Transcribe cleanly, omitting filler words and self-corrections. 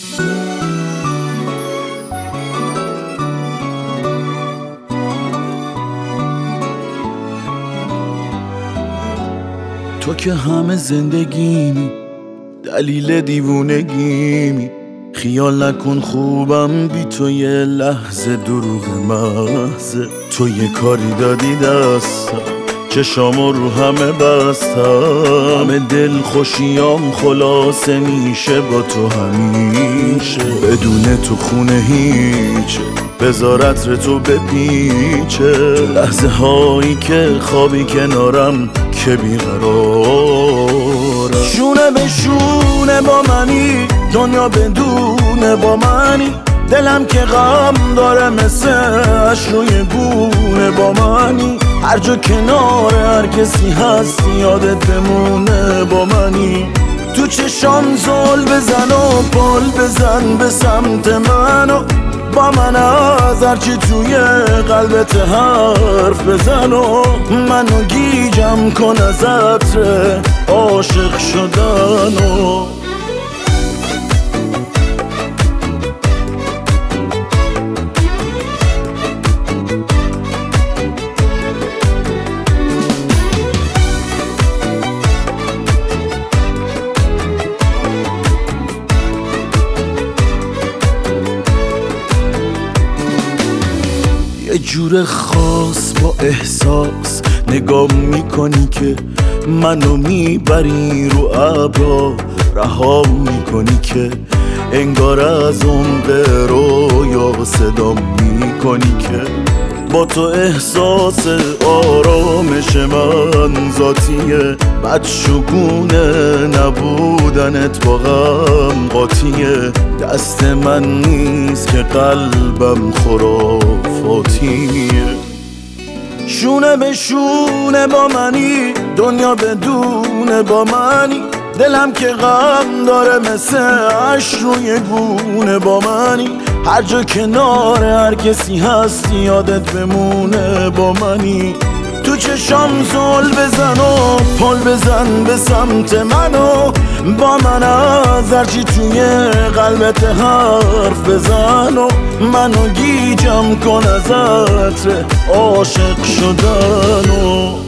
تو که همه زندگیمی، دلیل دیوونگیمی. خیال نکن خوبم بی تو یه لحظه، دروغ محضه. تو یه کاری دادی دستم، چشامو رو همه بستم. همه دل خوشیام خلاصه میشه با تو همیشه. بدون تو خونه هیچه، بذار عطر تو بپیچه. لحظه هایی که خوابی کنارم که بیقرارم. شونه به شونه با منی، دنیا بدونه با منی. دلم که غم داره مثل اش روی گونه با منی. هر جا کنار هر کسی هست یادت بمونه با منی. تو چشام زل بزن و پل بزن به سمت منو. با من از هرچی توی قلبت حرف بزن و منو گیجم کن از عطر عاشق شدن و یه جور خاص با احساس نگاه میکنی که منو میبری رو ابرا. رها میکنی که انگار از عمق رویا صدا میکنی که با تو احساس آرامش من ذاتیه. بدشگونه نبودنت با غم قاطیه. دست من نیست که قلبم خرافاتیه. شونه به شونه با منی، دنیا بدونه با منی. دلم که غم داره مثل اش روی گونه با منی. هر جا کنار هر کسی هست یادت بمونه با منی. تو چشام زل بزن و پل بزن به سمت منو. با من از هرچی توی قلبت حرف بزن و منو گیجم کن از عطر عاشق شدن و